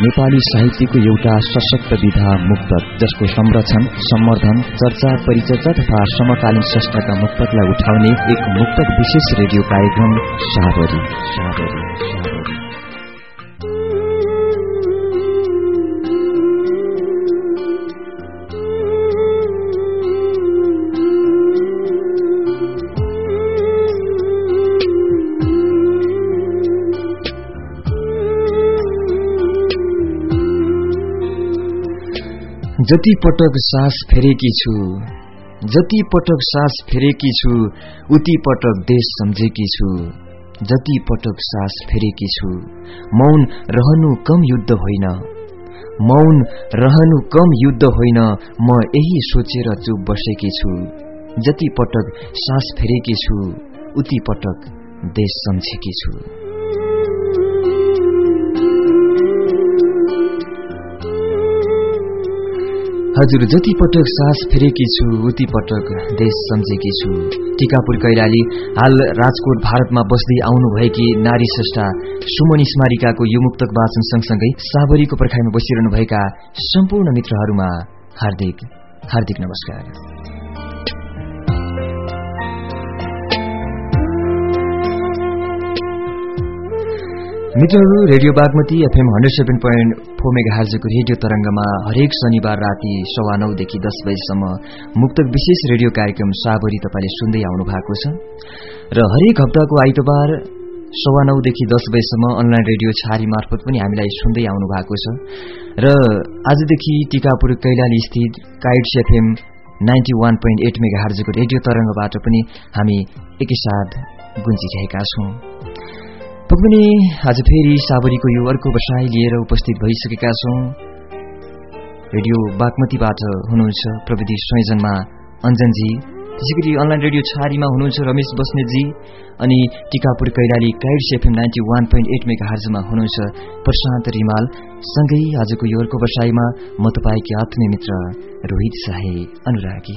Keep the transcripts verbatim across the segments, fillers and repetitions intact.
नेपाली साहित्यको एउटा सशक्त विधा मुक्तक, जसको संरक्षण, सम्वर्धन, चर्चा, परिचर्चा तथा समकालीन स्रष्टाका मुक्तकलाई उठाउने एक मुक्तक विशेष रेडियो कार्यक्रम साबरी साबरी साबरी। जति पटक सास फेरेकी छु, जति पटक सास फेरेकी छु, उति पटक देश सम्झेकी छु। जति पटक सास फेरेकी छु, मौन रहनु कम युद्ध होइन, मौन रहनु कम युद्ध होइन, म यही सोचेर चुप बसेकी छु। जति पटक सास फेरेकी छु, उति पटक देश सम्झेकी छु। हजुर, जति पटक सास फेरेकी छु, उति पटक देश सम्झेकी छु। टीकापुर कैलाली हाल राजकोट भारतमा बस्दै आउनुभएकी नारी स्रष्टा सुमन स्मारिकाको यो मुक्तक वाचन सँगसँगै साबरीको पर्खाइमा बसिरहनुभएका सम्पूर्ण मित्रहरूमा हार्दिक हार्दिक नमस्कार। मित्रहरू, radio Bagmati FM hundred seven point four मेगाहर्जको रेडियो तरंगमा हरेक शनिबार राति सवा नौदेखि दस बजेसम्म मुक्तक विशेष रेडियो कार्यक्रम साबरी तपाईले सुन्दै आउनु भएको छ र हरेक हप्ताको आइतबार सवा नौदेखि दस बजेसम्म अनलाइन रेडियो छारी मार्फत पनि हामीलाई सुन्दै आउनु भएको छ र आजदेखि टीकापुर कैलाली स्थित Kites FM ninety one point eight मेगाहर्जको रेडियो तरंगबाट पनि हामी एकैसाथ गुन्जिरहेका छौं। पनि आज फेरि साबरीको यो अर्को बसाई लिएर उपस्थित भइसकेका छौं। रेडियो बागमतीबाट हुनुहुन्छ प्रविधि संयोजनमा अञ्जनजी, त्यसैगरी अनलाइन रेडियो छारीमा हुनुहुन्छ रमेश बस्नेतजी, अनि Tikapur Kailali Kites FM ninety one point eight मेगाहर्जमा हुनुहुन्छ प्रशान्त रिमाल। सँगै आजको यो अर्को बसाईमा म तपाईकी आत्मीय मित्र रोहित साहे अनुरागी।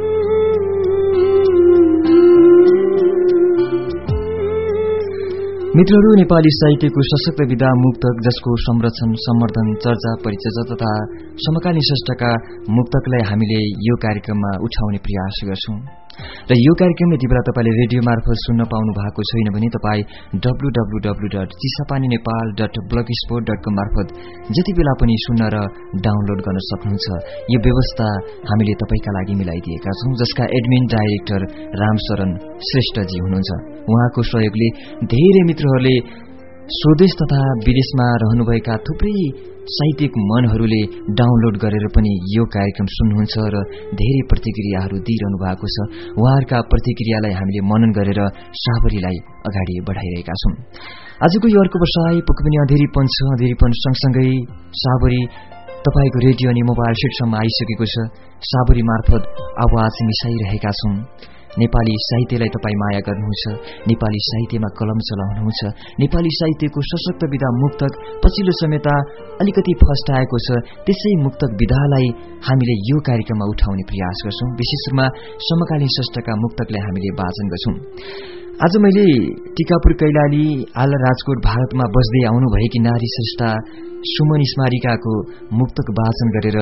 मित्रहरू, नेपाली साहित्यको सशक्त विधा मुक्तक, जसको संरक्षण, सम्वर्धन, चर्चा, परिचर्चा तथा समकालीन स्रष्टाका मुक्तकलाई हामीले यो कार्यक्रममा उठाउने प्रयास गर्छौं र यो कार्यक्रम यति बेला तपाईले रेडियो मार्फत सुन्न पाउनु भएको छैन भने तपाई W W W dot Chisapani Nepal dot blogspot dot com मार्फत जति बेला पनि सुन्न र डाउनलोड गर्न सक्नुहुन्छ। यो व्यवस्था हामीले तपाईका लागि मिलाइदिएका छौं, जसका एडमिन डाइरेक्टर रामशरण श्रेष्ठजी हुनुहुन्छ। उहाँको सहयोगले धेरै मित्रहरूले स्वदेश तथा विदेशमा रहनुभएका थुप्रै साहित्यिक मनहरूले डाउनलोड गरेर पनि यो कार्यक्रम सुन्नुहुन्छ र धेरै प्रतिक्रियाहरू दिइरहनु भएको छ। उहाँहरूका प्रतिक्रियालाई हामीले मनन गरेर साबरीलाई अगाडि बढाइरहेका छौं। आजको यो अर्को बसाई पक्कै पनि अँधेरीपन छ। अँधेरीपन सँगसँगै साबरी तपाईको रेडियो अनि मोबाइल सेटसम्म आइसकेको छ। साबरी मार्फत आवाज मिसाइरहेका छौं। नेपाली साहित्यलाई तपाई माया गर्नुहुन्छ, नेपाली साहित्यमा कलम चलाउनुहुन्छ, नेपाली साहित्यको सशक्त विधा मुक्तक पछिल्लो समयता अलिकति फस्टाएको छ, त्यसै मुक्तक विधालाई हामीले यो कार्यक्रममा उठाउने प्रयास गर्छौं। विशेष रूपमा समकालीन स्रष्टाका मुक्तकलाई हामीले वाचन गर्छौं। आज मैले टीकापुर कैलाली हाल राजकोट भारतमा बस्दै आउनुभएकी नारी स्रष्टा सुमन स्मारिकाको मुक्तक वाचन गरेर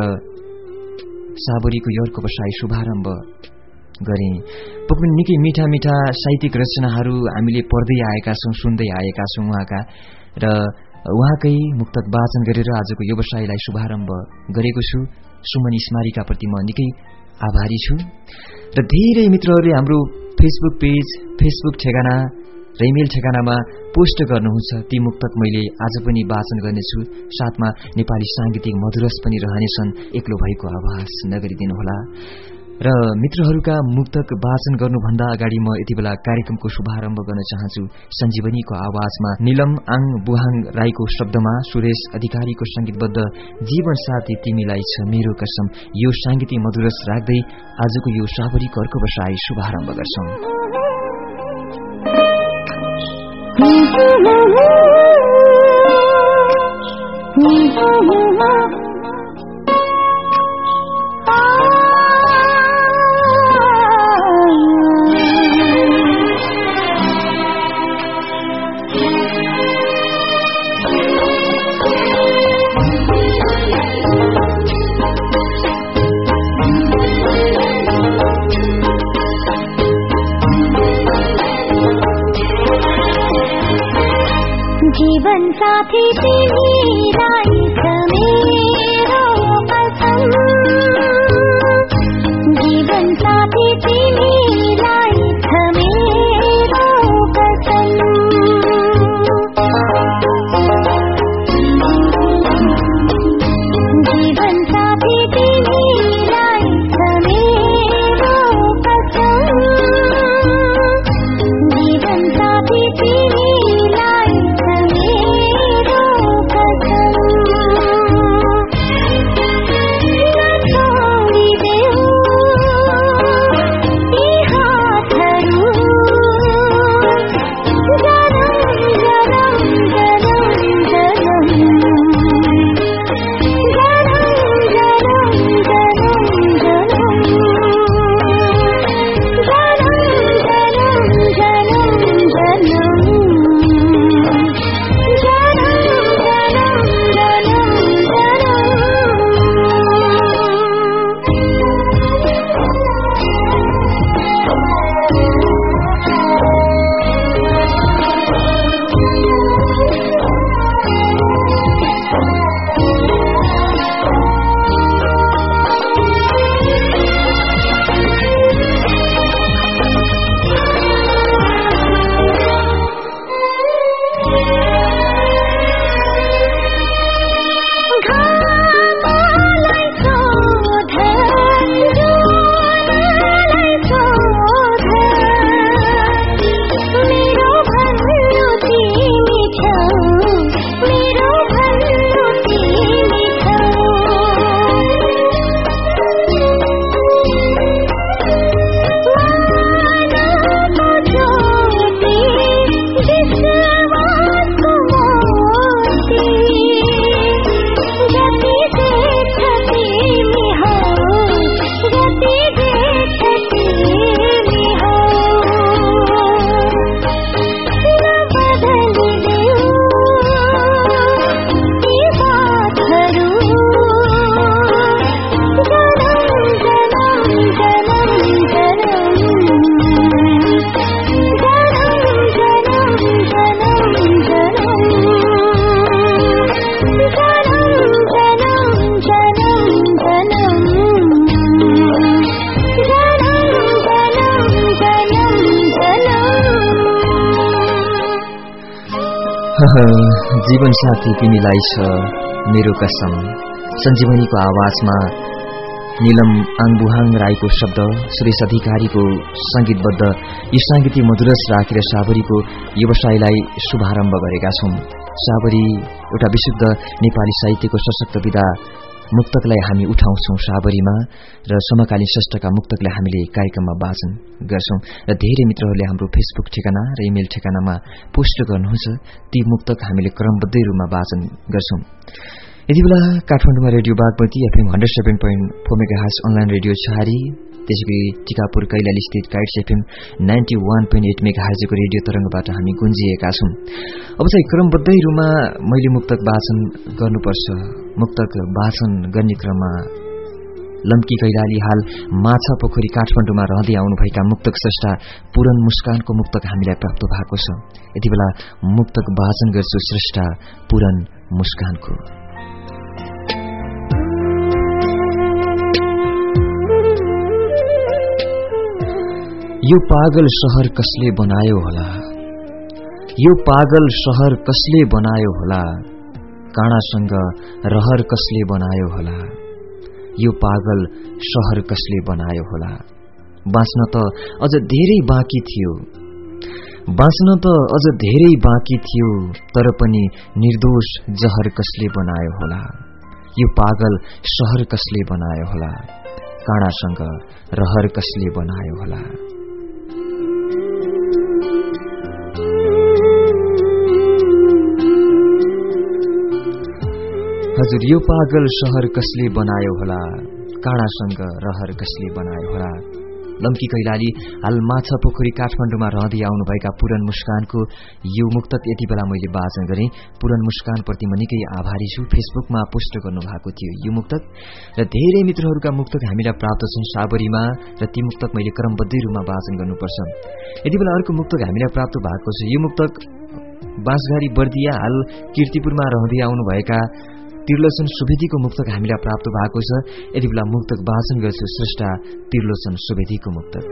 साबरीको यो अर्को बसाई शुभारम्भ गरे। पक्कै निकै मीठा मीठा साहित्यिक रचनाहरू हामीले पढ्दै आएका छौं, सुन्दै आएका छौं उहाँका, र उहाँकै मुक्तक वाचन गरेर आजको यो बसाईलाई शुभारम्भ गरेको छु। सुमन स्मारिकाप्रति म निकै आभारी छु र धेरै मित्रहरूले हाम्रो फेसबुक पेज, फेसबुक ठेगाना र इमेल ठेगानामा पोस्ट गर्नुहुन्छ। ती मुक्तक मैले आज पनि वाचन गर्नेछु। साथमा नेपाली सांगीतिक मधुरस पनि रहनेछन्। एक्लो भएको आभास नगरिदिनुहोला। र मित्रहरूका मुक्तक वाचन गर्नुभन्दा अगाडि म यति बेला कार्यक्रमको शुभारम्भ गर्न चाहन्छु। सञ्जीवनीको आवाजमा निलम आङ बुहाङ राईको शब्दमा सुरेश अधिकारीको संगीतबद्ध जीवन साथी तिमीलाई छ मेरो कसम, यो सांगीतिक मधुरस राख्दै आजको यो साबरीको अर्को बसाई शुभारम्भ गर्छौं। साथी तिमीलाई छ मेरो कसम जीवन साथी तिमीलाई छ मेरो कसम जीवन साथी तिमीलाई छ मेरो कसम जीवन साथी तिमीलाई छ मेरो कसम नछोडिदेऊ यी हातहरू जनम जनम जनम जनम जीवन साथी तिमीलाई छ मेरो कसम सञ्जीवनीको आवाजमा नीलम आङबुहाङ राईको शब्द सुरेश अधिकारीको संगीतबद्ध यी सांगीतिक मधुरस राखेर साबरीको व्यवसायलाई शुभारम्भ गरेका छौं। साबरी एउटा विशुद्ध नेपाली साहित्यको सशक्त विधा मुक्तकलाई हामी उठाउँछौं साबरीमा र समकालीन श्रेष्ठका मुक्तकलाई हामीले कार्यक्रममा वाचन गर्छौं र धेरै मित्रहरूले हाम्रो फेसबुक ठेगाना र इमेल ठेगानामा पोस्ट गर्नुहुन्छ ती मुक्तक हामीले क्रमबद्ध रूपमा वाचन गर्छौं। यति बेला काठमाडौँमा radio Bagmati FM hundred seven point four megahertz online radio Chhahari त्यसैगरी टिकापुर कैलाली स्थित Kites FM ninety one point eight मेगाहर्जको रेडियो तरंगबाट हामी गुन्जिएका छौं। अब चाहिँ क्रमबद्ध रूपमा मैले मुक्तक वाचन गर्नुपर्छ। मुक्तक वाचन गर्ने क्रममा लम्की कैलाली हाल माछा पोखरी काठमाडौँमा रहँदै आउनुभएका मुक्तक स्रष्टा पूरन मुस्कानको मुक्तक हामीलाई प्राप्त भएको छ। यति बेला मुक्तक वाचन गर्छु स्रष्टा पूरन मुस्कानको। यो पागल शहर कसले बनायो होला, यो पागल शहर कसले बनायो होला, काँडासँग रहर कसले बनायो होला, यो पागल शहर कसले बनायो होला। बाँच्न त अझ धेरै बाँकी थियो, बाँच्न त अझ धेरै बाँकी थियो, तर पनि निर्दोष जहर कसले बनायो होला। यो पागल शहर कसले बनायो होला, काँडासँग रहर कसले बनायो होला। हजुर यो पागल शहर कसले बनायो होला, काँडासँग रहर कसले बनायो होला। लम्की कैलाली हाल माछा पोखरी काठमाडौँमा रहँदै आउनुभएका पूरन मुस्कानको यो मुक्तक यति बेला मैले वाचन गरेँ। पूरन मुस्कानप्रति म निकै आभारी छु। फेसबुकमा पोस्ट गर्नुभएको थियो यो मुक्तक र धेरै मित्रहरूका मुक्तक हामीलाई प्राप्त छन् साबरीमा र ती मुक्तक मैले क्रमबद्ध रूपमा वाचन गर्नुपर्छ। यति बेला अर्को मुक्तक हामीलाई प्राप्त भएको छ। यो मुक्तक बाँसघारी बर्दिया हाल कीर्तिपुरमा रहँदै आउनुभएका त्रिलोचन सुवेदीको मुक्तक हामीलाई प्राप्त भएको छ। यति बेला मुक्तक वाचन गर्छु श्रेष्ठा त्रिलोचन सुवेदीको मुक्तक।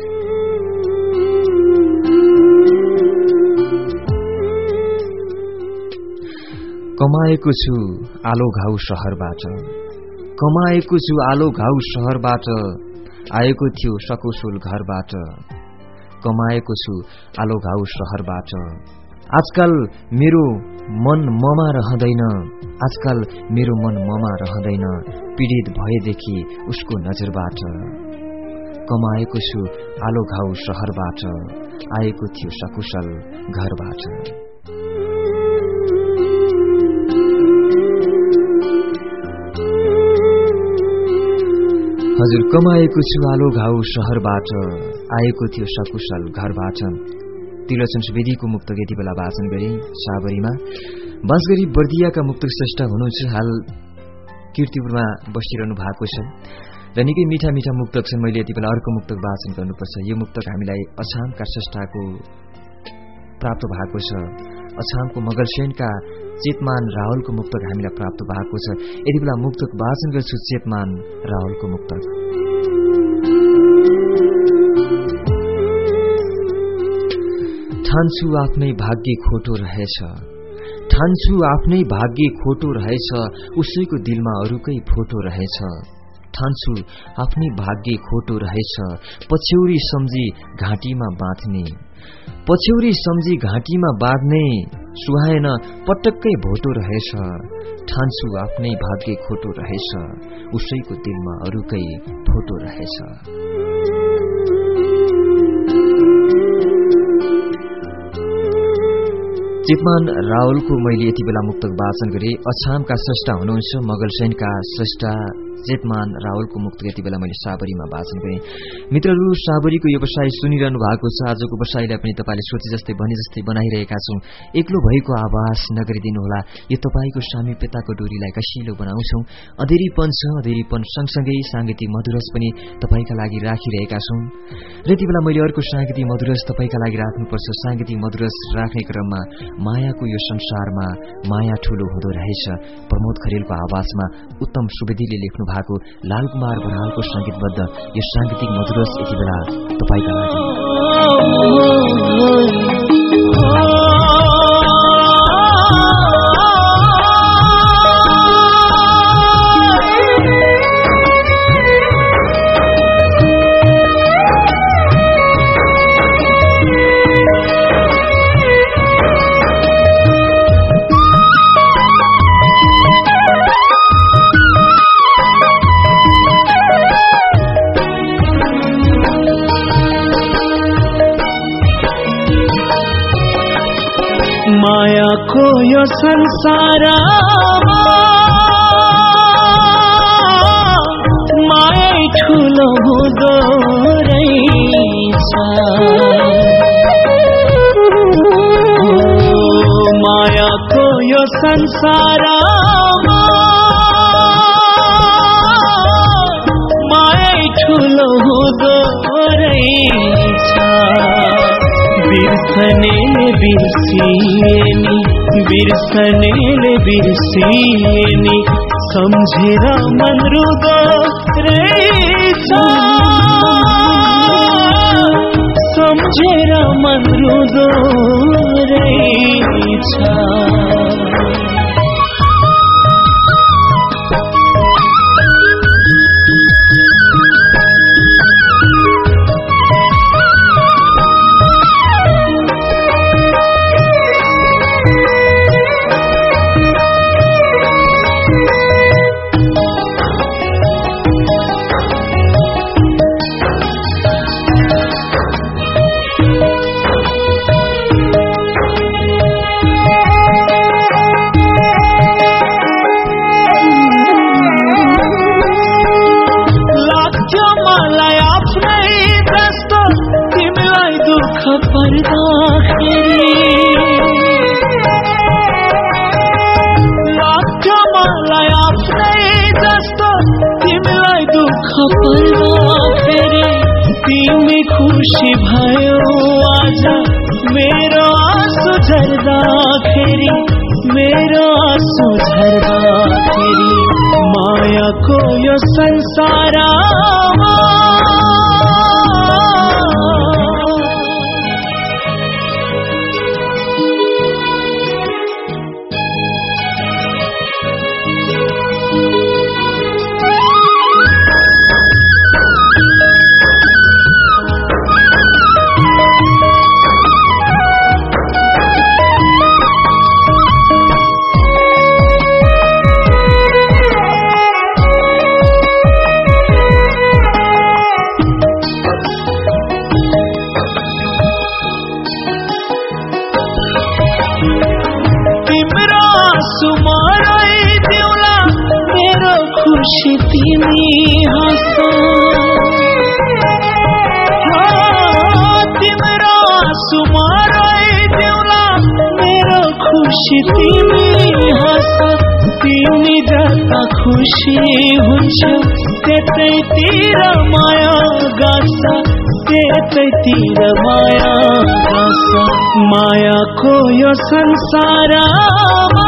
कमाएको छु आलो घाउ शहरबाट, कमाएको छु आलो घाउ शहरबाट, आएको थियो सकुशल घरबाट, कमाएको छु आलो घाउ शहरबाट। आजकल मेरो मन ममा रहँदैन, आजकल मेरो मन ममा रहँदैन, पीडित भएदेखि उसको नजरबाट। कमाएको छु आलो घाउ शहरबाट, आएको थियो सकुशल घरबाट। हजुर, कमाएको छु आलो घाउ शहरबाट, आएको थियो सकुशल घरबाट। त्रिलोचन सुवेदीको मुक्तक यति बेला वाचन गरे साबरीमा। बाँसघारी बर्दियाका मुक्तक श्रेष्ठ हुनुहुन्छ, हाल कीर्तिपुरमा बसिरहनु भएको छ र निकै मिठा मिठा मुक्तक छन्। मैले यति बेला अर्को मुक्तक वाचन गर्नुपर्छ। यो मुक्तक हामीलाई अछामका श्रेष्ठको प्राप्त भएको छ। अछामको मगलसेनका चेतमान राहुलको मुक्तक हामीलाई प्राप्त भएको छ। यति बेला मुक्तक वाचन गर्छु चेतमान राहुलको मुक्तक। ठान्छु आफ्नै भाग्य खोटो रहेछ, ठान्छु आफ्नै भाग्य खोटो रहेछ, उसैको दिलमा अरूकै फोटो रहेछ। ठान्छु आफ्नै भाग्य खोटो रहेछ, पछ्यौरी सम्झी घाँटीमा बाँध्ने, पछ्यौरी सम्झी घाँटीमा बाँध्ने, सुहाएन पटक्कै भोटो रहेछ। ठान्छु आफ्नै भाग्य खोटो रहेछ, उसैको दिलमा अरूकै फोटो रहेछ। चेतमान राहुलको मैले यति बेला मुक्तक वाचन गरे। अछामका श्रेष्ठा हुनुहुन्छ मगलसेनका श्रेष्ठा चेतमान राहुलको मुक्तक यति बेला मैले साबरीमा वाचन गरे। मित्रहरू, साबरीको यो बसाइ सुनिरहनु भएको छ। आजको बसाइलाई पनि तपाईँले सोचे जस्तै भने जस्तै बनाइरहेका छौं। एक्लो भएको आभास नगरिदिनुहोला। यो तपाईँको सामिप्यताको डोरीलाई कसिलो बनाउँछौं। अधेरीपन छ, अधेरीपन सँगसँगै साङ्गीतिक मधुरस पनि तपाईँका लागि राखिरहेका छौं। र यति बेला मैले अर्को साङ्गीतिक मधुरस तपाईँका लागि राख्नुपर्छ। साङ्गीतिक मधुरस राख्ने क्रममा मायाको यो संसारमा माया ठूलो हुँदो रहेछ, प्रमोद खरेलको आवाजमा उत्तम सुवेदीले लेख्नु भएको लालकुमार बरालको संगीतबद्ध यो साङ्गीतिक मधुरस यति बेला तपाईका लागि। मायाको यो संसारमा माया ठुलो हुँदो रहेछ। मायाको यो संसारमा माया ठुलो हुँदो रहेछ। बिर्सनेले बिर्सिएनी, बिर्सनेले बिर्सिएनी, सम्झेर मन रुँदो रहेछ। सम्झेर मन रुँदो रहेछ। खुशी भयो आज मेरो आँसु झर्दा मेरो आँसु झर्दाखेरि मायाको यो संसारमा खुशी तिमी हाँस तिम्रो आँसु मराइदेऊला मेरो खुशी तिमी हाँस तिमी जता खुशी हुन्छ त्यतैतिर माया गाँस त्यतैतिर माया गाँस मायाको यो संसारमा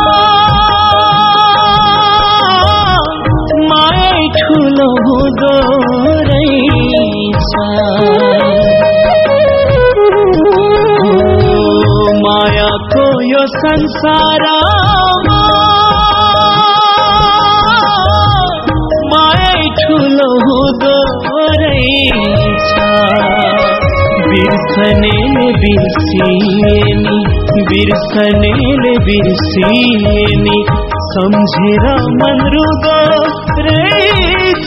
माया ठुलो हुँदो रहेछ मायाको यो संसारमा माया ठुलो हुँदो रहेछ बिर्सनेले बिर्सिएनी बिर्सनेले बिर्सिएनी सम्झेर मन रुँदो रहेछ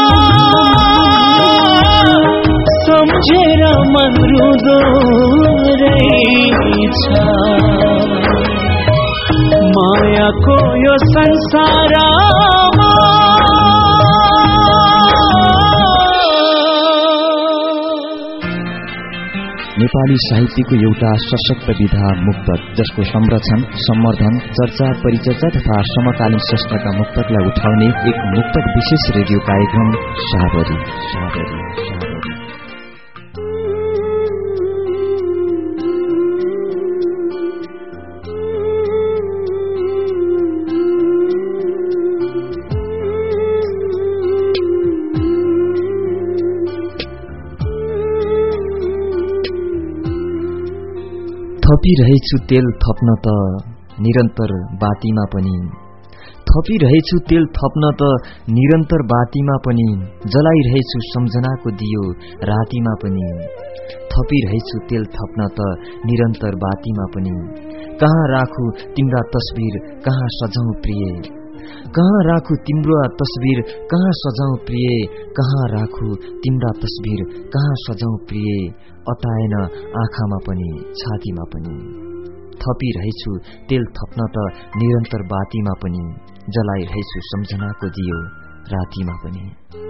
सम्झेर मन रुँदो रहेछ मायाको यो संसारमा नेपाली साहित्यको एउटा सशक्त विधा मुक्तक जसको संरक्षण सम्वर्धन चर्चा परिचर्चा तथा समकालीन श्रेष्ठका मुक्तकलाई उठाउने एक मुक्तक विशेष रेडियो कार्यक्रम साबरी साबरी साबरी थपिरहेछु तेल थप्न त निरन्तर बातीमा पनि थपिरहेछु तेल थप्न त निरन्तर बातीमा पनि जलाइरहेछु सम्झनाको दियो रातीमा पनि थपिरहेछु तेल थप्न त निरन्तर बातीमा पनि कहाँ राखु तिम्रा तस्बिर कहाँ सजाउँ प्रिय कहाँ राखु तिम्रो तस्बिर कहाँ सजाउँ प्रिय कहाँ राखु तिम्रा तस्बिर कहाँ सजाउँ प्रिय अताएन आँखामा पनि छातीमा पनि थपिरहेछु तेल थप्न त निरन्तर बातीमा पनि जलाइरहेछु सम्झनाको दियो रातीमा पनि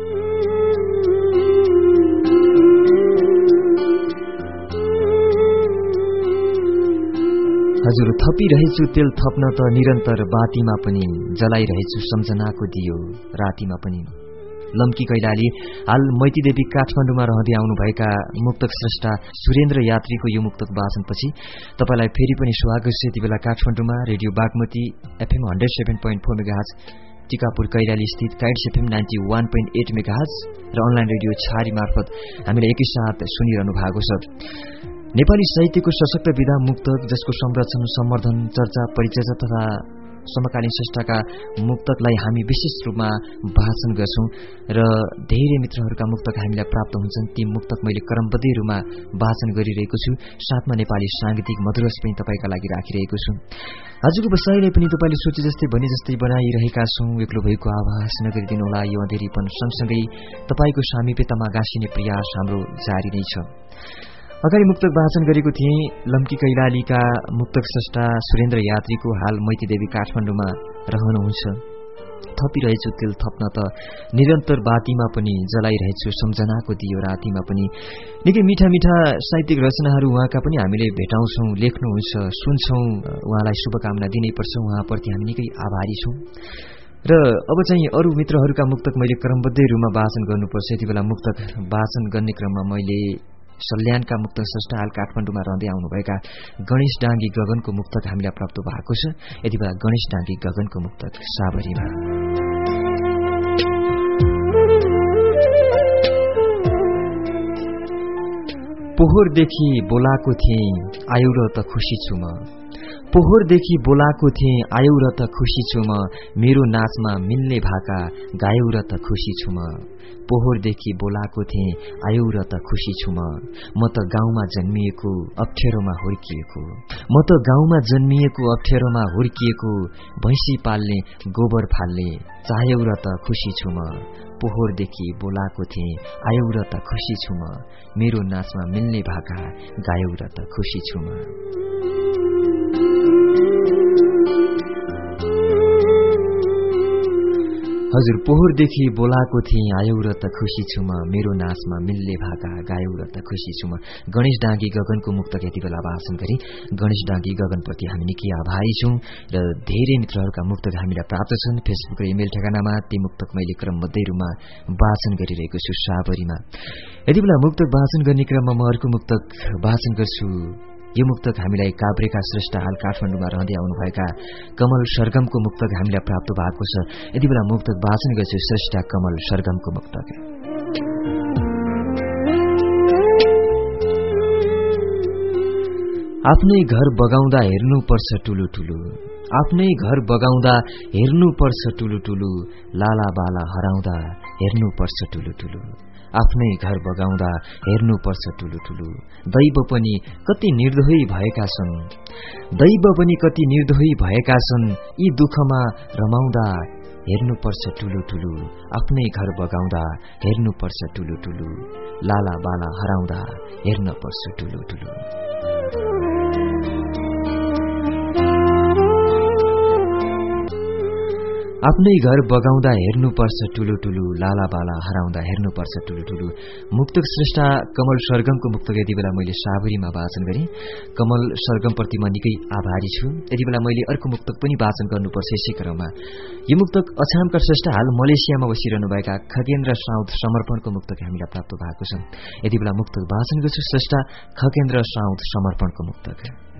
हजुर थपिरहेछु तेल थप्न त निरन्तर बातीमा पनि जलाइरहेछु सम्झनाको दियो रातीमा पनि लम्की कैलाली हाल मैतीदेवी काठमाडौँमा रहँदै आउनुभएका मुक्तक श्रेष्ठा सुरेन्द्र यात्रीको यो मुक्तक वाचनपछि तपाईलाई फेरि पनि स्वागत छ। यति बेला काठमाडौँमा radio Bagmati FM hundred seven point four megahertz, Tikapur Kailali स्थित Kites FM ninety one point eight megahertz र अनलाइन रेडियो छारी मार्फत हामीले एकैसाथ सुनिरहनु भएको छ। नेपाली साहित्यको सशक्त विधा मुक्तक जसको संरक्षण सम्वर्धन चर्चा परिचर्चा तथा समकालीन श्रेष्ठका मुक्तकलाई हामी विशेष रूपमा वाचन गर्छौं र धेरै मित्रहरूका मुक्तक हामीलाई प्राप्त हुन्छन्। ती मुक्तक मैले क्रमबद्ध रूपमा वाचन गरिरहेको छु, साथमा नेपाली सांगीतिक मधुरस पनि तपाईका लागि राखिरहेको छु। आजको बसाइले पनि तपाईले सोचे जस्तै भने जस्तै बनाइरहेका छौं। एक्लो भएको आभास नगरिदिनु होला, यो अँधेरीपन सँगसँगै तपाईको सामिप्यतामा गाँसिने प्रयास हाम्रो जारी नै छ। अगाडि मुक्तक वाचन गरेको थिएँ लम्की कैलालीका मुक्तक स्रष्टा सुरेन्द्र यात्रीको, हाल मैतीदेवी काठमाडौँमा रहनुहुन्छ। थपिरहेछु तेल थप्न त निरन्तर बातीमा पनि जलाइरहेछु सम्झनाको दियो रातीमा पनि। निकै मिठा मिठा साहित्यिक रचनाहरू उहाँका पनि हामीले भेटाउँछौं, लेख्नुहुन्छ, सुन्छौं। उहाँलाई शुभकामना दिनैपर्छ, उहाँप्रति हामी निकै आभारी छौं। र अब चाहिँ अरू मित्रहरूका मुक्तक मैले क्रमबद्ध रूपमा वाचन गर्नुपर्छ। यति बेला मुक्तक वाचन गर्ने क्रममा मैले सल्यानका मुक्तक स्रष्टा हाल काठमाडौँमा रहँदै आउनुभएका गणेश डाङ्गी गगनको मुक्तक हामीलाई प्राप्त भएको छ। यति बेला गणेश डाङ्गी गगनको मुक्तक साबरीमा। पोहोरदेखि बोलाको थिएँ आयौ र त खुसी छु म, पोहोरदेखि बोलाको थिएँ आयौ र त खुसी छु म, मेरो नाचमा मिल्ने भाका गायौ र त खुसी छु म, पोहोरदेखि बोलाको थिएँ आयौ र त खुसी छु म, म त गाउँमा जन्मिएको अप्ठ्यारोमा हुर्किएको, म त गाउँमा जन्मिएको अप्ठ्यारोमा हुर्किएको, भैँसी पाल्ने गोबर फाल्ने चाह्यौ र त खुसी छु म, पोहोरदेखि बोलाको थिएँ आयौ र त खुसी छु म, मेरो नाचमा मिल्ने भाका गायौ र त खुसी छु म। हजुर, पोहोरदेखि बोलाको थिएँ आयौ र त खुसी छु म, मेरो नाचमा मिल्ने भाका गायौ र त खुसी छु म। गणेश डाङ्गी गगनको मुक्तक यति बेला वाचन गरी गणेश डाङ्गी गगनप्रति हामी निकै आभारी छौं र धेरै मित्रहरूका मुक्तक हामीलाई प्राप्त छन् फेसबुक र इमेल ठेगानामा। ती मुक्तक मैले क्रमबद्ध रूपमा वाचन गरिरहेको छु साबरीमा। यति बेला मुक्तक वाचन गर्ने क्रममा म अर्को मुक्तक वाचन गर्छु। यो मुक्तक हामीलाई काभ्रेका श्रेष्ठ हाल काठमाडौँमा रहँदै आउनुभएका कमल सरगमको मुक्तक हामीलाई प्राप्त भएको छ। यति बेला मुक्तक वाचन गर्छु श्रेष्ठ कमल सरगमको मुक्तक। आफ्नै घर बगाउँदा हेर्नु पर्छ ठुलो ठुलो, आफ्नै घर बगाउँदा हेर्नु पर्छ ठुलो ठुलो, लाला बाला हराउँदा हेर्नु पर्छ ठुलो ठुलो, आफ्नै घर बगाउँदा हेर्नु पर्छ ठुलो ठुलो, दैव पनि कति निर्दयी भएका छन्, दैव पनि कति निर्दयी भएका छन्, यी दुःखमा रमाउँदा हेर्नु पर्छ ठुलो ठुलो, आफ्नै घर बगाउँदा हेर्नु पर्छ ठुलो ठुलो, लाला बाला हराउँदा हेर्न पर्छ ठुलो ठुलो। आफ्नै घर बगाउँदा हेर्नुपर्छ ठुलो ठुलो, लाला बाला हराउँदा हेर्नुपर्छ ठुलो ठुलो। मुक्तक श्रेष्ठ कमल सरगमको मुक्तक यति बेला मैले साबरीमा वाचन गरेँ। कमल सरगमप्रति म निकै आभारी छु। यति बेला मैले अर्को मुक्तक पनि वाचन गर्नुपर्छ यसै क्रममा। यो मुक्तक अछामका श्रेष्ठ हाल मलेसियामा बसिरहनुभएका खगेन्द्र साउद समर्पणको मुक्तक हामीलाई प्राप्त भएको छ। यति बेला मुक्तक वाचन गर्छु श्रेष्ठ खगेन्द्र साउद समर्पणको मुक्तक।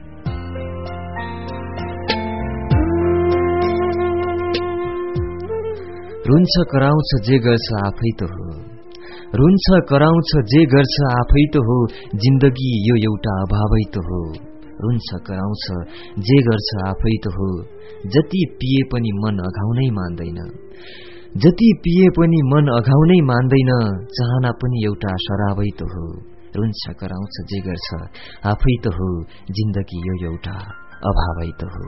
रुन्छ कराउँछ जे गर्छ आफै त हो, रुन्छ कराउँछ जे गर्छ आफै त हो, जिन्दगी यो एउटा अभावै त हो, रुन्छ कराउँछ जे गर्छ आफै त हो, जति पिए पनि मन अघाउनै मान्दैन, जति पिए पनि मन अघाउनै मान्दैन, चाहना पनि एउटा शराबै त हो, रुन्छ कराउँछ जे गर्छ आफै त हो, जिन्दगी यो एउटा अभावै त हो।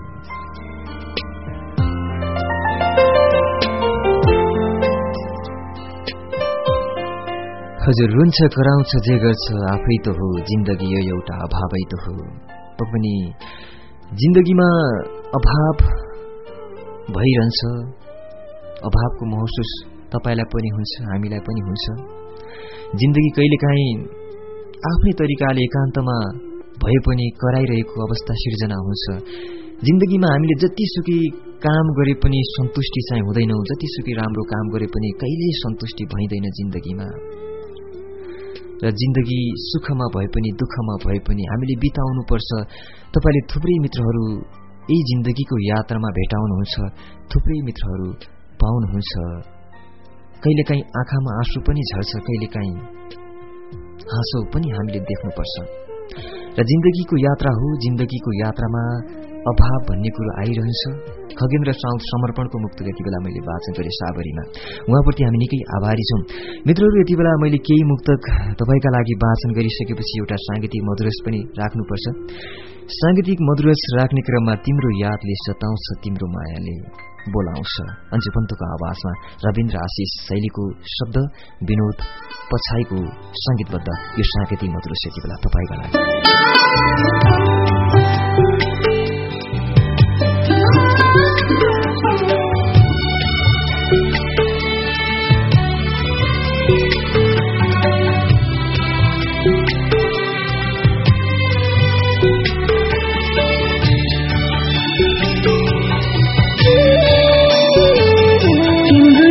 हजुर, रुन्छ कराउँछ जे गर्छ आफै त हो, जिन्दगी यो एउटा अभावै त हो। पनि जिन्दगीमा अभाव भइरहन्छ, अभावको महसुस तपाईलाई पनि हुन्छ, हामीलाई पनि हुन्छ। जिन्दगी कहिलेकाहीँ आफ्नै तरिकाले एकान्तमा भए पनि कराइरहेको अवस्था सिर्जना हुन्छ। जिन्दगीमा हामीले जतिसुकै काम गरे पनि सन्तुष्टि चाहिँ हुँदैनौँ, जतिसुकै राम्रो काम गरे पनि कहिल्यै सन्तुष्टि भइँदैन जिन्दगीमा। र जिन्दगी सुखमा भए पनि दुःखमा भए पनि हामीले बिताउनु पर्छ। तपाईले थुप्रै मित्रहरू यही जिन्दगीको यात्रामा भेटाउनुहुन्छ, थुप्रै मित्रहरू पाउनुहुन्छ। कहिलेकाहीँ आँखामा आँसु पनि झर्छ, कहिलेकाहीँ हाँसो पनि हामीले देख्नुपर्छ। र जिन्दगीको यात्रा हो, जिन्दगीको यात्रामा अभाव भन्ने कुरो आइरहन्छ। खगेन्द्र साउद समर्पणको मुक्त यति बेला मैले वाचन गरेँ साबरीमा। उहाँप्रति हामी निकै आभारी छौं। मित्रहरू, यति बेला मैले केही मुक्तक तपाईका लागि वाचन गरिसकेपछि एउटा सांगीतिक मधुरस पनि राख्नुपर्छ। सांगीतिक मधुरस राख्ने क्रममा तिम्रो यादले सताउँछ, तिम्रो मायाले बोलाउँछ, अन्जु पन्तको आवाजमा रविन्द्र आशिष शैलीको शब्द, विनोद पछाईको संगीतबद्ध यो सांगीतिक मधुरस यति बेला तपाईका लागि।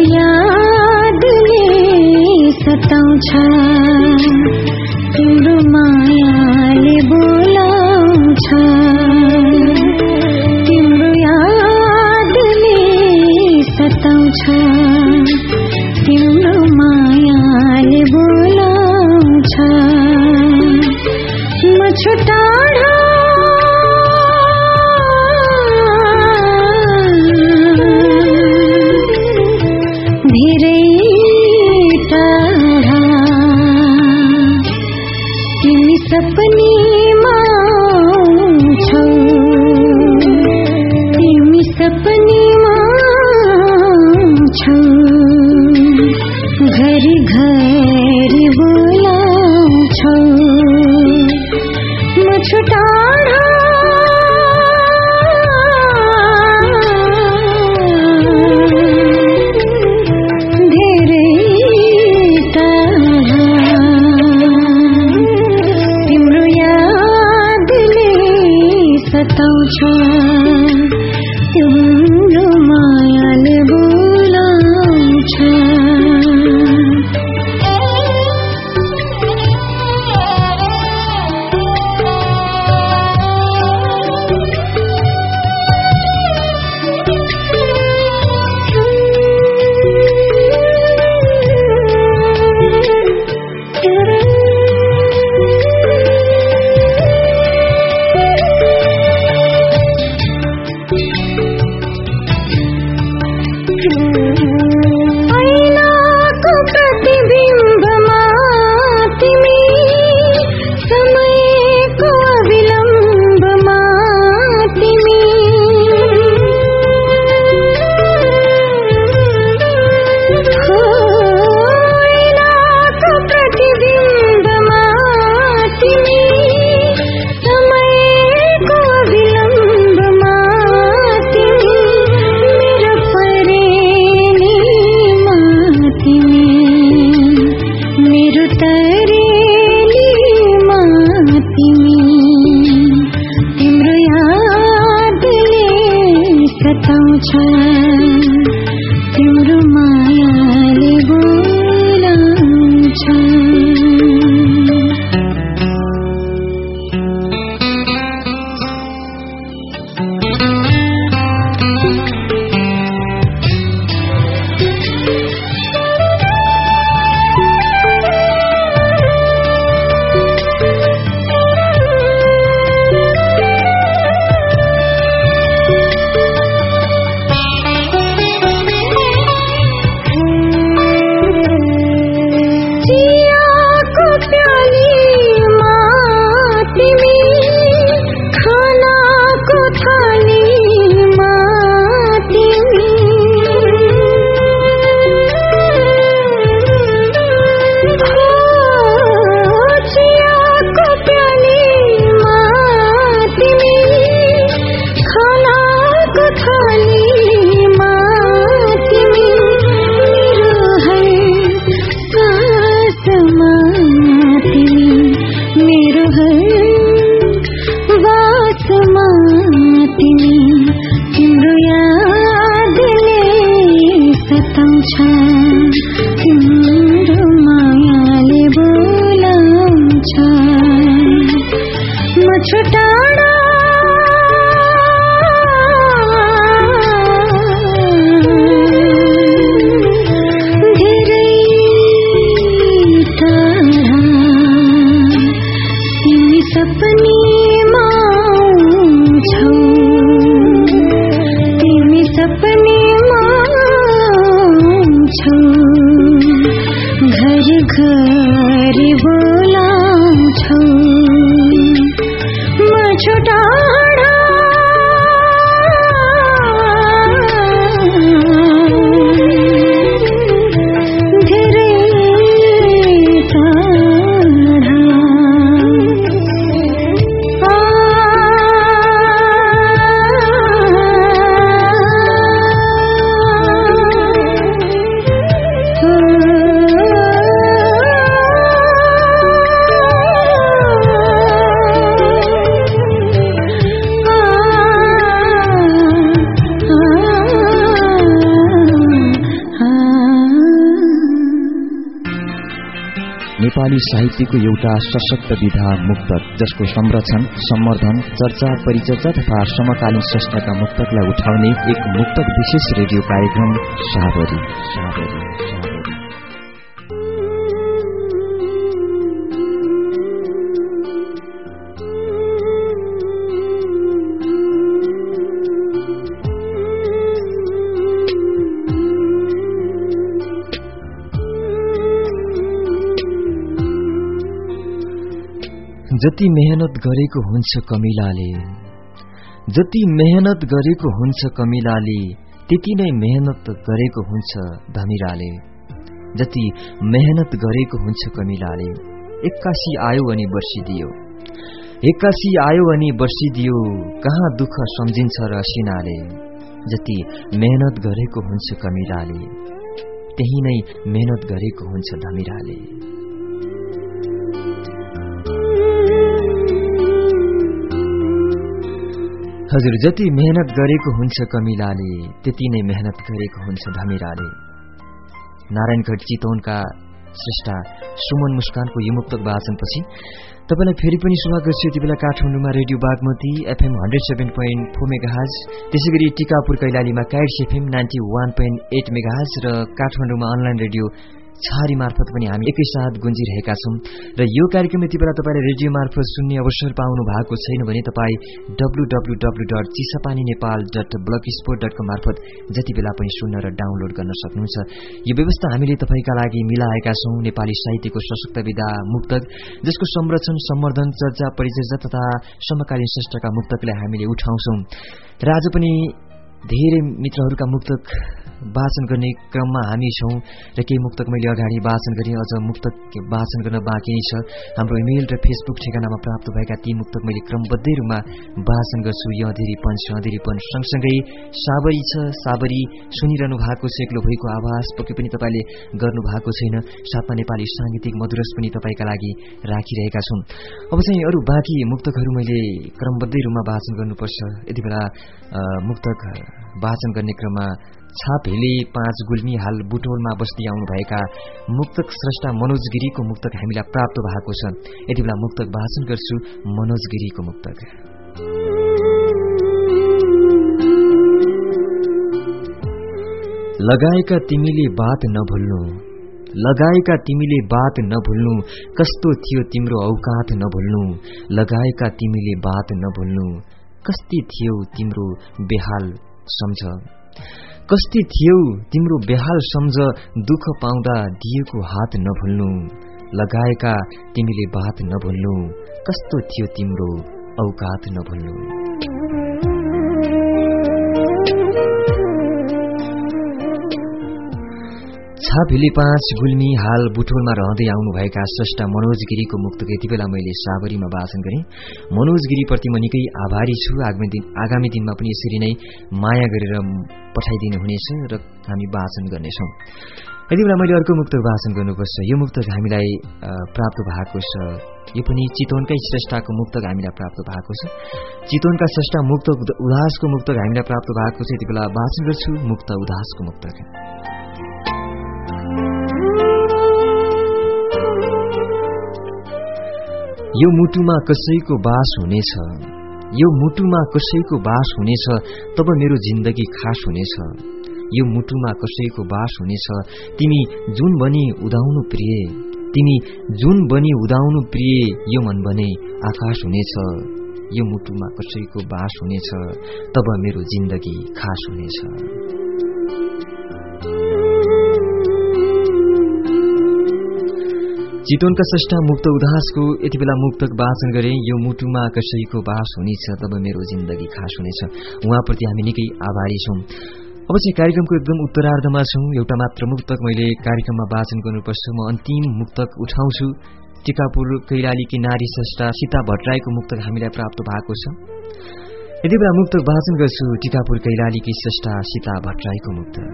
सताउँछ तिम्रो सताउँछ तिम्रो मायाले बोलाउँछ म छु टाढा धेरै टाढा तिमी सपनीमा आउँछौ तिमी सपनीमा आउँछौ घरि घरि बोलाउँछौ म छु टाढा धेरै टाढा तिम्रो यादले सताउँछ तिम्रो मायाले बोलाउँछ ऐनाको प्रतिबिम्बमा तिमी समयको अविलम्बमा तिमी हो ऐनाको प्रतिबिम्बमा तिमी समयको अविलम्बमा तिमी मेरो परेलीमा तिमी मेरो तरेलीमा तिमी तिम्रो यादले सताउँछ तिम्रो मायाले बोलाउँछ चियाको प्यालीमा तिमी खानाको थालीमा तिमी हो चियाको प्यालीमा तिमी खानाको थालीमा तिमी मेरो हर सासमा तिमी मेरो हर वासमा तिमी तिम्रो यादले सताउँछ तिम्रो मायाले बोलाउँछ म छु टाढा धेरै टाढा तिमी सपनीमा आउँछौ तिमी सपनीमा आउँछौ नेपाली साहित्यको एउटा सशक्त विधा मुक्तक, जसको संरक्षण, सम्वर्धन, चर्चा, परिचर्चा तथा समकालीन स्रष्टाका मुक्तकलाई उठाउने एक मुक्तक विशेष रेडियो कार्यक्रम साबरी साबरी जति मेहनत गरेको हुन्छ कमिलाले, जति मेहनत गरेको हुन्छ कमिलाले, त्यति नै मेहनत गरेको हुन्छ धमिराले। जति मेहनत गरेको हुन्छ कमिलाले, एक्कासी आयो अनि बर्सिदियो, एक्कासी आयो अनि बर्सिदियो, कहाँ दुःख सम्झिन्छ र सिनाले। जति मेहनत गरेको हुन्छ कमिलाले, त्यही नै मेहनत गरेको हुन्छ धमिराले। हजुर, जति मेहनत गरेको हुन्छ कमिलाले, त्यति नै मेहनत गरेको हुन्छ धमिराले। नारायणगढ चितवनका श्रेष्ठा सुमन मुस्कानको यो मुक्तक वाचनपछि तपाईलाई फेरि पनि स्वागत छ। यति बेला काठमाडौँमा radio Bagmati FM hundred seven point four megahertz, त्यसै गरी टिकापुर कैलालीमा Kites FM ninety one point eight megahertz र काठमाडौँमा अनलाइन रेडियो छारी मार्फत पनि हामी एकैसाथ गुन्जिरहेका छौं। र यो कार्यक्रम यति बेला तपाईले रेडियो मार्फत सुन्ने अवसर पाउनु भएको छैन भने तपाई W W W dot Chisapani Nepal dot blogspot dot com मार्फत जति बेला पनि सुन्न र डाउनलोड गर्न सक्नुहुन्छ। यो व्यवस्था हामीले तपाईका लागि मिलाएका छौं। नेपाली साहित्यको सशक्त विधा मुक्तक, जसको संरक्षण, सम्वर्धन, चर्चा, परिचर्चा तथा समकालीन श्रेष्ठका मुक्तकलाई हामीले उठाउँछौं। र आज पनि धेरै मित्रहरूका मुक्तक वाचन गर्ने क्रममा हामी छौं र केही मुक्तक मैले अगाडि वाचन गरेँ, अझ मुक्तक वाचन गर्न बाँकी नै छ। हाम्रो इमेल र फेसबुक ठेगानामा प्राप्त भएका ती मुक्तक मैले क्रमबद्ध रूपमा वाचन गर्छु। यो अधेरीपन छ, अधेरीपन सँगसँगै साबरी छ, साबरी सुनिरहनु भएको छ, एक्लो भएको आवाज पक्कै पनि तपाईले गर्नु भएको छैन। साथमा नेपाली साङ्गीतिक मधुरस पनि तपाईका लागि राखिरहेका छौं। अब चाहिँ अरू बाँकी मुक्तकहरू मैले क्रमबद्ध रूपमा वाचन गर्नुपर्छ। यति बेला मुक्तक वाचन गर्ने क्रममा छापेले पाँच गुल्मी हाल बुटोलमा बस्दै आउनुभएका मुक्तक स्रष्टा मनोज गिरीको मुक्तक हामीलाई प्राप्त भएको छ। यति बेला मुक्तक वाचन गर्छु, मनोज गिरीको मुक्तक। लगाएका तिमीले बात नभुल्नु, लगाएका तिमीले बात नभुल्नु, कस्तो थियो तिम्रो औकात नभुल्नु। लगाएका तिमीले बात नभुल्नु, कस्ती थियो तिम्रो बेहाल सम्झ, कस्ती थियो तिम्रो बेहाल सम्झ, दुःख पाउँदा दिएको हात नभुल्नु। लगाएका तिमीले बात नभुल्नु, कस्तो थियो तिम्रो औकात नभुल्नु। छापेले पाँच गुल्मी हाल बुटोलमा रहँदै आउनुभएका श्रेष्ठा मनोज गिरीको मुक्तक यति बेला मैले साबरीमा वाचन गरेँ। मनोज गिरीप्रति म निकै आभारी छु। आगामी दिन आगामी दिनमा पनि यसरी नै माया गरेर पठाइदिनु हुनेछ र हामी वाचन गर्नेछौँ। यति बेला मैले अर्को मुक्तक वाचन गर्नुपर्छ। यो मुक्तक हामीलाई प्राप्त भएको छ, यो पनि चितवनकै श्रेष्ठाको मुक्तक हामीलाई प्राप्त भएको छ। चितवनका श्रेष्ठा मुक्त उदासको मुक्तक हामीलाई प्राप्त भएको छ। यति बेला वाचन गर्छु मुक्त उदासको मुक्तक। यो मुटुमा कसैको बास हुनेछ, यो मुटुमा कसैको बास हुनेछ, तब मेरो जिन्दगी खास हुनेछ। यो मुटुमा कसैको बास हुनेछ, तिमी जुन बनी उदाउनु प्रिय, तिमी जुन बनी उदाउनु प्रिय, यो मन बने आकाश हुनेछ। यो मुटुमा कसैको बास हुनेछ, तब मेरो जिन्दगी खास हुनेछ। चितवनका श्रेष्ठा मुक्त उदासको यति बेला मुक्तक वाचन गरे। यो मुटुमा कसैको बास हुनेछ, तब मेरो जिन्दगी खास हुनेछ। उहाँप्रति हामी निकै आभारी छौं। अब चाहिँ कार्यक्रमको एकदम उत्तरार्धमा छौं। एउटा मात्र मुक्तक मैले कार्यक्रममा वाचन गर्नुपर्छ। म अन्तिम मुक्तक उठाउँछु। टिकापुर कैलालीकी नारी श्रेष्ठा सीता भट्टराईको मुक्तक हामीलाई प्राप्त भएको छ। यति बेला मुक्तक वाचन गर्छु टिकापुर कैलालीकी श्रेष्ठा सीता भट्टराईको मुक्तक।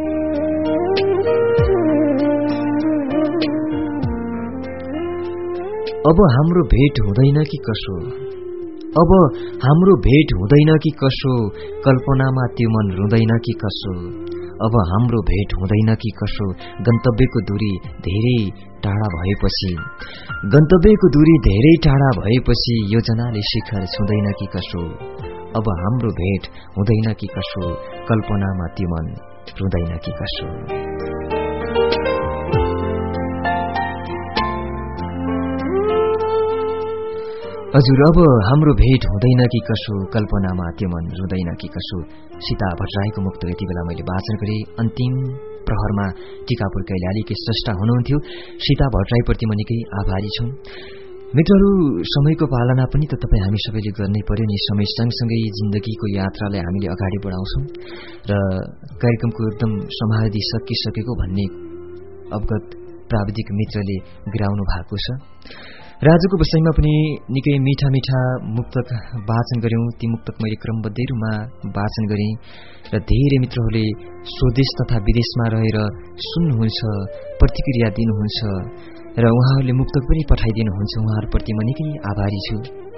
अब हाम्रो भेट हुँदैन कि कसो, अब हाम्रो भेट हुँदैन कि कसो, कल्पनामा त्यो मन रुँदैन कि कसो। अब हाम्रो भेट हुँदैन कि कसो गन्तव्यको दूरी धेरै टाढा भएपछि गन्तव्यको दूरी धेरै टाढा भएपछि योजनाले शिखर छुँदैन कि कसो अब हाम्रो भेट हुँदैन कि कसो कल्पनामा त्यो मन रुँदैन कि कसो हजुर अब हाम्रो भेट हुँदैन कि कसो कल्पनामा त्यो मन रुँदैन कि कसो सीता भट्टराईको मुक्त यति बेला मैले वाचन गरेँ। अन्तिम प्रहरमा टिकापुर कैलालीकी स्रष्टा हुनुहुन्थ्यो सीता भट्टराईप्रति म निकै आभारी छु। मित्रहरू, समयको पालना पनि त तपाईँ हामी सबैले गर्नै पर्यो नि। समय सँगसँगै जिन्दगीको यात्रालाई हामीले अगाडि बढाउँछौँ र कार्यक्रमको एकदम समाधि सकिसकेको भन्ने अवगत प्राविधिक मित्रले गिराउनु भएको छ। र आजको विषयमा पनि निकै मिठा मिठा मुक्तक वाचन गर्यौं। ती मुक्तक मैले क्रमबद्ध रूपमा वाचन गरेँ र धेरै मित्रहरूले स्वदेश तथा विदेशमा रहेर सुन्नुहुन्छ, प्रतिक्रिया दिनुहुन्छ र उहाँहरूले मुक्तक पनि पठाइदिनुहुन्छ। उहाँहरूप्रति म निकै आभारी छु।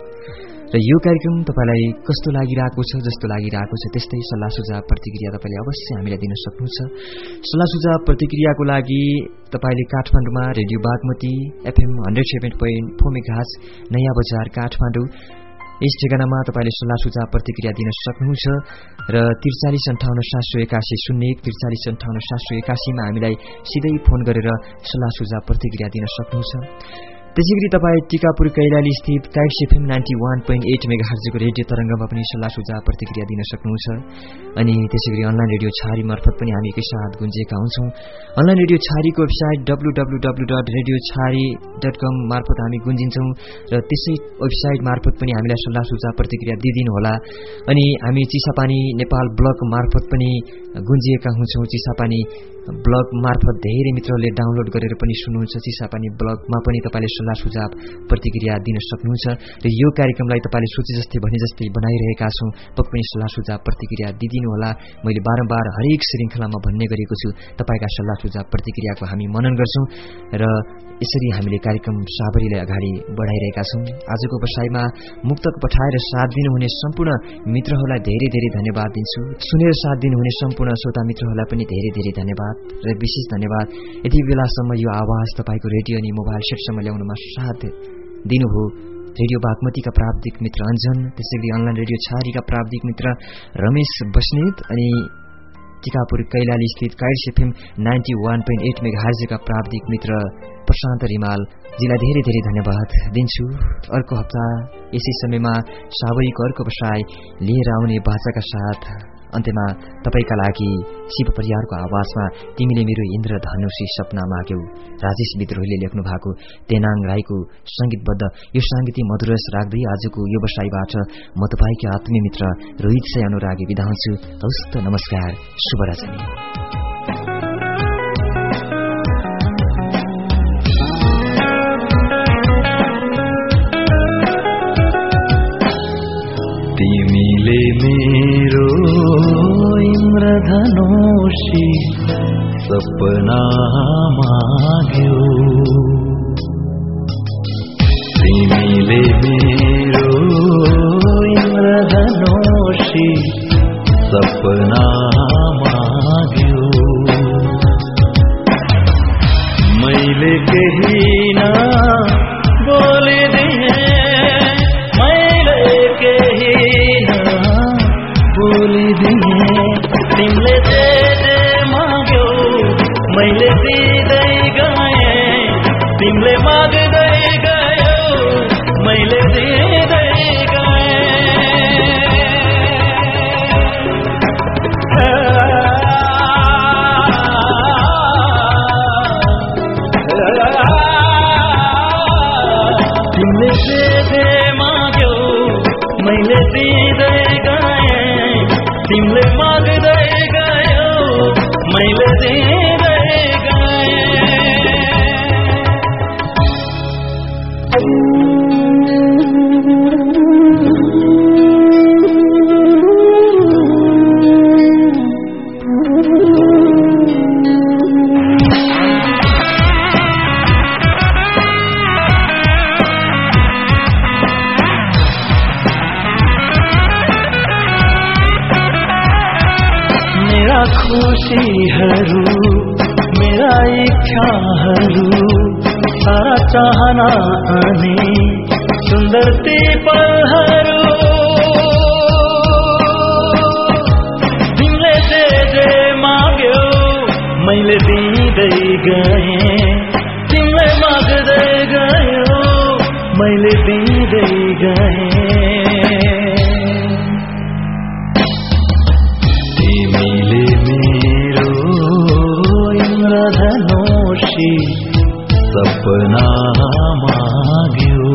र यो कार्यक्रम तपाईलाई कस्तो लागिरहेको छ, जस्तो लागिरहेको छ त्यस्तै सल्लाह सुझाव प्रतिक्रिया तपाईले अवश्य हामीलाई दिन सक्नुहुन्छ। सल्लाह सुझाव प्रतिक्रियाको लागि तपाईले काठमाडौँमा radio Bagmati FM hundred seven point four megahertz Naya Bazar Kathmandu यस ठेगानामा तपाईले सल्लाह सुझाव प्रतिक्रिया दिन सक्नुहुन्छ र त्रिचालिस अन्ठाउन्न सात सय एकासी शून्य एक त्रिचालिस अन्ठाउन्न सात सय एकासीमा हामीलाई सिधै फोन गरेर सल्लाह सुझाव प्रतिक्रिया दिन सक्नुहुन्छ। त्यसैगरी तपाईँ टिकापुर कैलाली स्थित Kites FM ninety one point eight मेगाहर्जको रेडियो तरंगमा पनि सल्लाह सुझाव प्रतिक्रिया दिन सक्नुहुन्छ। अनि त्यसैगरी अनलाइन रेडियो छारी मार्फत पनि हामी एकैसाथ गुन्जेका हुन्छौँ। अनलाइन रेडियो छारीको website W W W dot radio Chhahari dot com मार्फत हामी गुन्जिन्छौँ र त्यसै वेबसाइट मार्फत पनि हामीलाई सल्लाह सुझाव प्रतिक्रिया दिइदिनुहोला। अनि हामी चिसापानी नेपाल ब्लग मार्फत पनि गुन्जिएका हुन्छौँ। चिसापानी ब्लग मार्फत धेरै मित्रहरूले डाउनलोड गरेर पनि सुन्नुहुन्छ। चिसापानी ब्लगमा पनि तपाईले सल्लाह सुझाव प्रतिक्रिया दिन सक्नुहुन्छ र यो कार्यक्रमलाई तपाईले सोचे जस्तै भने जस्तै बनाइरहेका छौं। पक्कै पनि सल्लाह सुझाव प्रतिक्रिया दिदिनु होला। मैले बारम्बार हरेक श्रृंखलामा भन्ने गरेको छु, तपाईका सल्लाह सुझाव प्रतिक्रियाको हामी मनन गर्छौं र यसरी हामीले कार्यक्रम साबरीलाई अगाडि बढाइरहेका छौं। आजको बसाइमा मुक्तक पठाएर साथ दिनुहुने सम्पूर्ण मित्रहरूलाई धेरै धेरै धन्यवाद दिन्छु। सुनेर साथ दिनुहुने सम्पूर्ण श्रोता मित्रहरूलाई पनि धेरै धेरै धन्यवाद र विशेष धन्यवाद। यति बेलासम्म यो आवाज तपाईको रेडियो अनि मोबाइल सेटसम्म ल्याउनमा साथ दिनुभयो रेडियो बागमतीका प्राविधिक मित्र अञ्जन, त्यसैगरी अनलाइन रेडियो छारीका प्राविधिक मित्र रमेश बस्नेत अनि टिकापुर कैलाली स्थित Kites FM ninety one point eight मेगाहर्जका प्राविधिक मित्र प्रशान्त रिमाल जीलाई धेरै धेरै धन्यवाद दिन्छु। अर्को हप्ता यसै समयमा साबरीको अर्को बसाइ लिएर आउने बाचाका साथ अन्त्यमा तपाईका लागि शिव परिवारको आवाजमा तिमीले मेरो इन्द्रधनुषी सपना माग्यौ राजेश विद्रोहीले लेख्नु भएको तेनाङ राईको संगीतबद्ध यो सांगीतिक मधुरस राख्दै आजको यो बसाइबाट म तपाईकै आत्मीय मित्र रोहित सय अनुरागी बिदा हुन्छु। हस्त नमस्कार, शुभरात्रि। तिमीले मेरो इन्द्रधनुषी सपना माग्यौ, तिमीले मेरो इन्द्रधनुषी सपना माग्यौ। मैले केही न बोलिदिए, मैले केही बोलिदिए, तिमीले जे जे माग्यौ मैले दिँदै गएँ, तिमीले माग्दै गयौ मैले दिँदै गएँ। तिमीले जे जे माग्यौ मैले दिँदै गएँ, तिमीले माग्दै गयौ मैले दिँदै गएँ। खुसीहरू मेरा इच्छाहरू सारा चाहना अनि सुन्दर ती पलहरू तिमीले जे जे माग्यौ मैले दिँदै गएँ तिमीले माग्दै गयो मैले दिँदै गएँ तिमीले मेरो इन्द्रधनुषी सपना माग्यो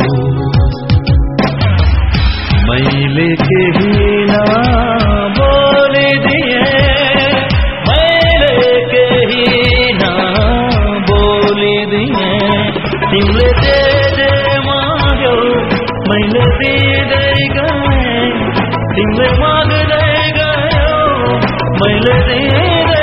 मैले केही न बोलिदिए मैले केही न बोलिदिए तिमीले जे जे माग्यौ मैले दिँदै गएँ तिमीले माग्दै गयो मैले दिँदै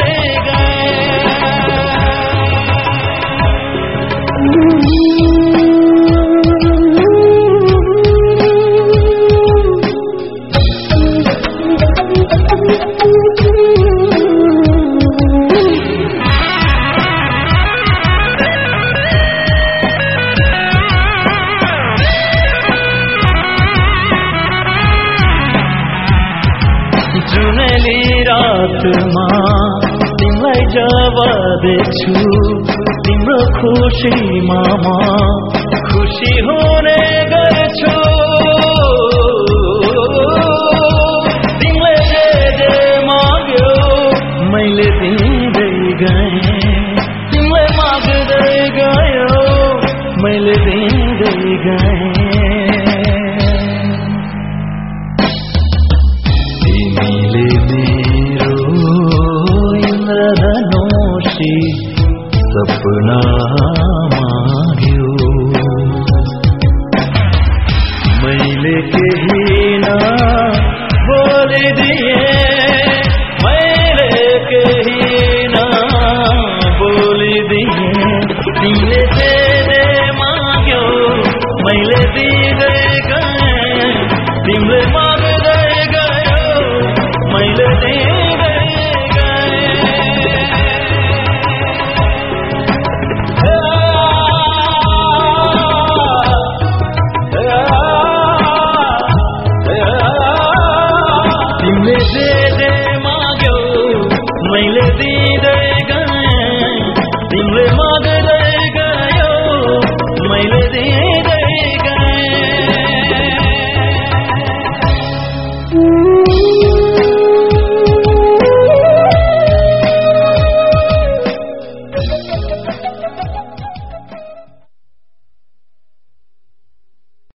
जुनेली रातमा तिमीलाई जब देख्छु तिम्रो खुसीमा म खुसी हुने गर्छु तिमीले जे जे माग्यौ मैले दिँदै गएँ तिमीले माग्दै गयो मैले दिँदै गएँ तिमीले मेरो इन्द्रधनुषी सपना माग्यो मैले केही न बोलिदिए मैले केही न बोलिदिए तिमीले जे जे माग्यौ मैले दिँदै गएँ तिमीले माग्दै गयो मैले